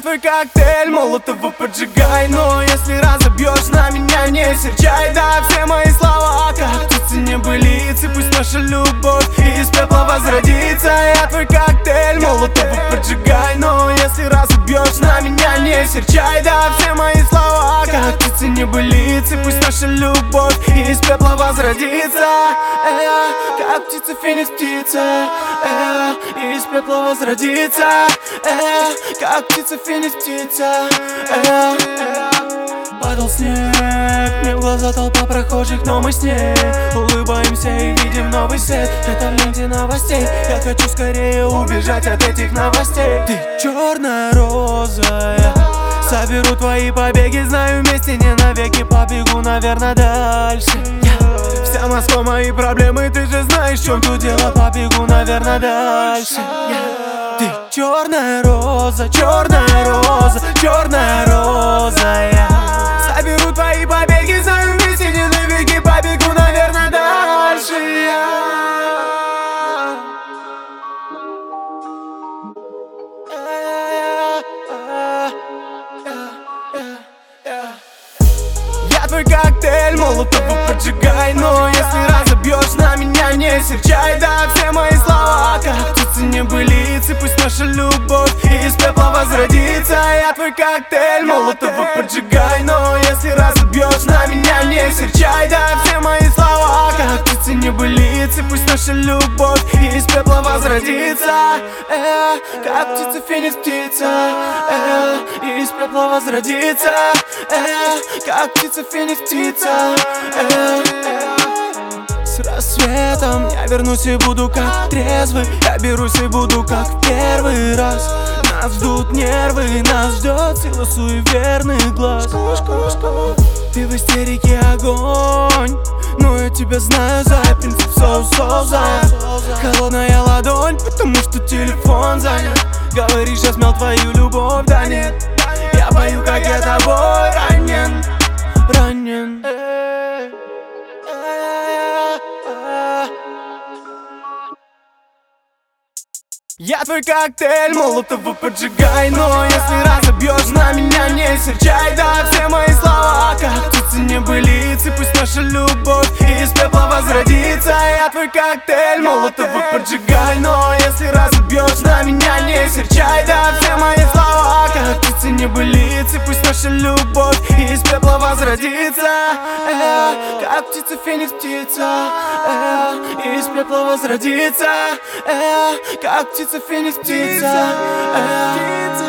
твой коктейль, молотого поджигай. Но если разобьешь на меня, не серчай. Да, все мои слова, как птицы небылицы. Пусть наша любовь из пепла возродится. Я твой коктейль, молотого поджигай. Но если разобьешь на меня, не серчай. Да, все мои слова, как птицы небылицы. Пусть наша любовь из пепла возродится. Как птица, феникс, птица, из пепла возродится. Как птица, феникс, птица. Падал снег, мне в глаза толпа прохожих, но мы с ней улыбаемся и видим новый свет. Это в ленте новостей, я хочу скорее убежать от этих новостей. Ты черная роза, я соберу твои побеги, знаю, вместе не навеки. Побегу, наверное, дальше. Вся Москва мои проблемы, ты же знаешь, в чем тут дело. Побегу, наверное, дальше. Ты черная роза, черная роза, черная роза. Я соберу твои побеги, знаю, вместе не навеки. Побегу, наверное, дальше. Я твой коктейль, молотого поджигай. Но если разобьешь на меня, не серчай. Да, все мои слова, как птицы небылицы. Пусть наша любовь из пепла возродится. Я твой коктейль, молотого поджигай. Но если разобьешь на меня, не серчай. Да, все мои слова, как птицы небылицы. Пусть наша любовь из пепла возродится. Как птица, феникс, птица, из пепла возродится. Как птица, феникс, птица. С рассветом я вернусь и буду как трезвый. Я берусь и буду как в первый раз. Нас ждут нервы, нас ждет сила суеверных глаз. Ты в истерике огонь, но я тебя знаю за принцип соус-соуза. Холодная ладонь, потому что телефон занят. Говоришь, я смел твою любовь, да нет. Я пою, как я тобой ранен, ранен. Я твой коктейль, молотого поджигай. Но если разобьешь на меня, не серчай. Да, все мои слова, как птицы небылицы. Пусть наша любовь из пепла возродится. Я твой коктейль, молотого поджигай. Но если разобьешь на меня, не серчай. Да, все мои слова, как птицы небылицы. Пусть наша любовь из пепла возродится. Как птица, феникс, птица, из пепла возродится. Как птица, феникс, птица.